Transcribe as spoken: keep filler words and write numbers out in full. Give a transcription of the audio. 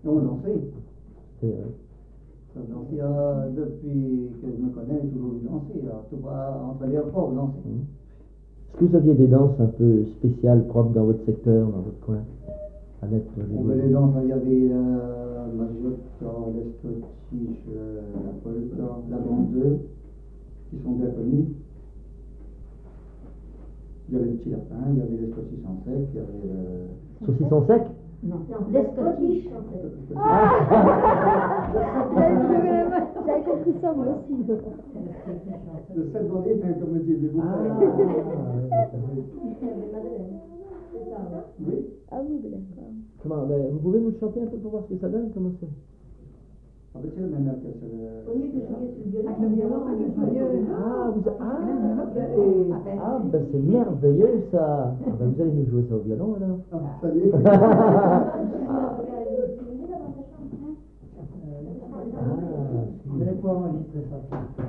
On dansait. C'est vrai. Ça dansait euh, depuis que je me connais, j'ai toujours vu danser. Alors, tout va entre les repas, on dansait. Mmh. Est-ce que vous aviez des danses un peu spéciales, propres dans votre secteur, dans votre coin? Annette, toi, On avait les danses, il y avait euh, la Majota, l'Escottiche, euh, la Polka, la Bande deux, qui sont bien connus. Il y avait le petit lapin, il y avait les saucissons secs, il y avait le... Saucisson sec? Non, les Scottish. Ah. J'avais compris ça moi aussi. Le sept volets, hein, comme dit les Ah, oui. Ah oui, d'accord. comment, ben, vous pouvez nous le chanter un peu pour voir ce que ça donne? Comment c'est? Ah ben c'est le même orchestre. le- Au lieu de jouer sur le violon, le violon, le violon. Ah, vous a- ah, ah, ben c'est merveilleux ça. Ah, ben, vous allez nous jouer ça au violon alors. Ah, ça y est. Ah. Vous allez pouvoir enregistrer ça.